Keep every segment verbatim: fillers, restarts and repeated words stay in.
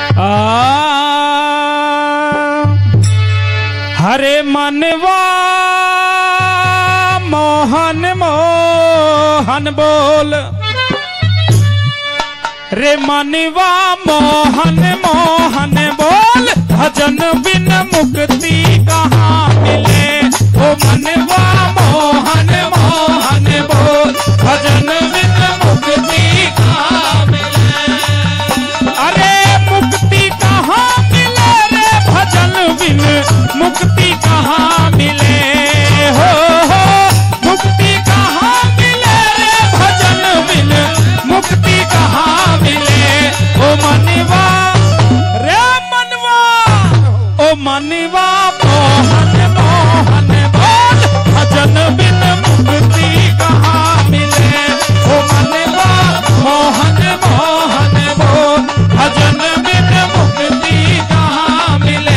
हरे मनवा मोहन मोहन बोल, रे मनवा मोहन मोहन बोल, भजन बिन मुक्ति कहाँ मिले। ओ मनवा मोहन मोहन बोल, भजन बिन मुक्ति कहाँ मिले। अरे मुक्ति कहाँ मिले रे, भजन बिन मुक्ति कहाँ मिले। हो हो मुक्ति कहाँ मिले रे, भजन बिन मुक्ति कहाँ मिले। ओ मनवा रे मनवा, ओ मनवा मोहन मोहन बोल, भजन बिन मुक्ति कहाँ मिले। ओ मनवा मोहन मोहन बोल, भजन बिन मुक्ति कहाँ मिले।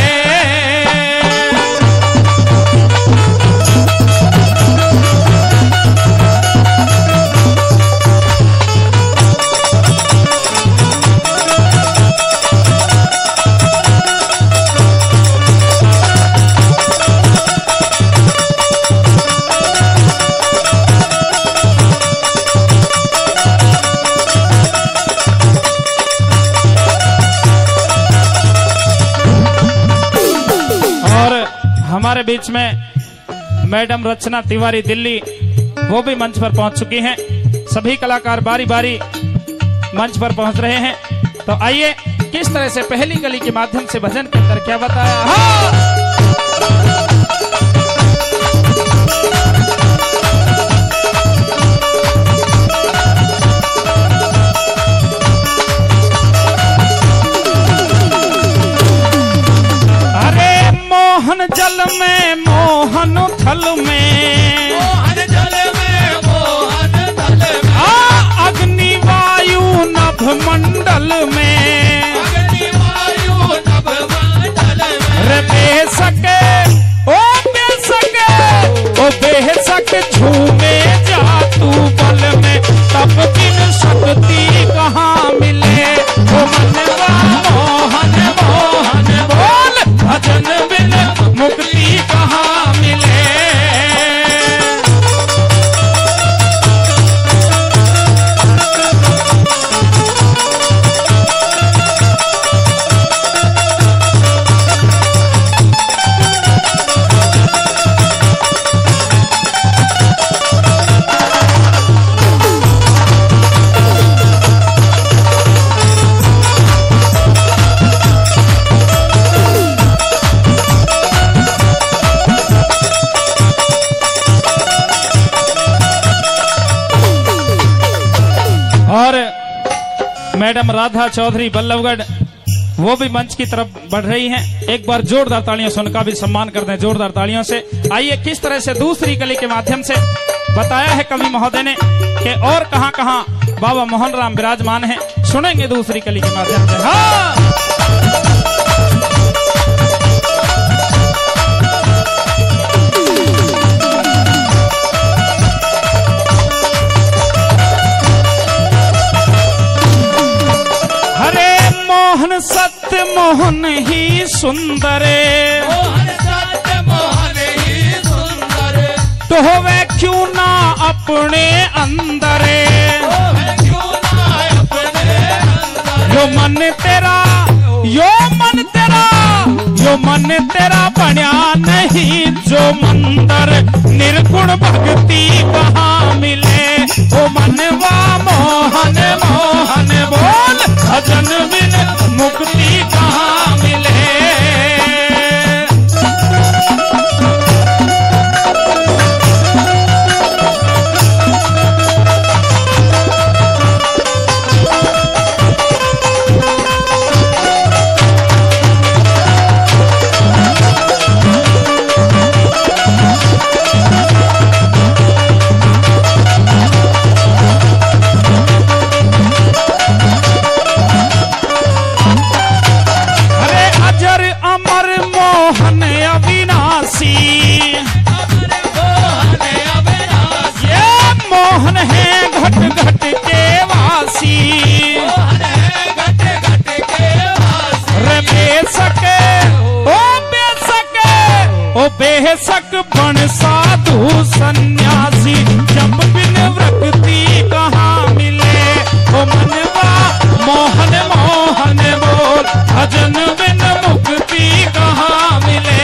हमारे बीच में मैडम रचना तिवारी दिल्ली, वो भी मंच पर पहुंच चुकी हैं। सभी कलाकार बारी बारी मंच पर पहुंच रहे हैं। तो आइए किस तरह से पहली कली के माध्यम से भजन के अंदर क्या बताया। हाँ! मोहन जल में मोहन थल में, मोहन जल में मोहन थल में, आ अग्नि वायु नभ मंडल में, अग्नि वायु नभ मंडल में। रे बेसके ओ बेसके ओ बेसक झूमे जा तू बल में, तब बिन शक्ति कहाँ मिले। ओ मनवा मोहन मोहन बोल, भजन बिन मुक्ति कहाँ मिले। और मैडम राधा चौधरी बल्लभगढ़, वो भी मंच की तरफ बढ़ रही हैं। एक बार जोरदार तालियों से उनका भी सम्मान कर दें, जोरदार तालियों से। आइए किस तरह से दूसरी कली के माध्यम से बताया है कवि महोदय ने कि और कहां कहां बाबा मोहन राम विराजमान हैं, सुनेंगे दूसरी कली के माध्यम से। हाँ! मोहन सत्य मोहन ही सुंदरे, मोहन सत्य मोहन ही सुंदरे, तो होवे क्यों ना अपने अंदरे। क्यों ना अपने अंदर, यो मन तेरा यो मन तेरा यो मन तेरा बन्या नहीं जो मंदर, निर्गुण भक्ति कहाँ मिले। ओ मनवा मोहन मोहन बोल, भजन बिन मुक्ति कहाँ मिले। एक बन साधु सन्यासी, जब बिन वृत्ति कहाँ मिले। ओ मनवा मोहन मोहन बोल, भजन बिन मुक्ति कहाँ मिले।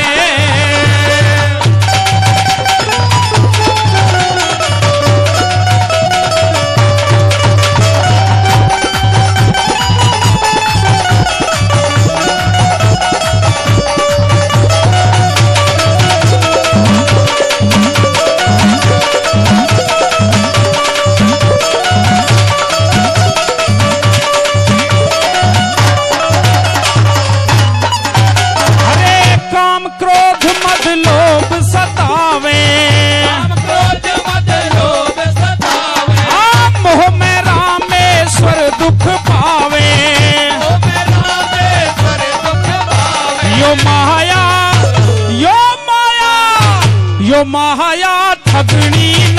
यो माया ठगनी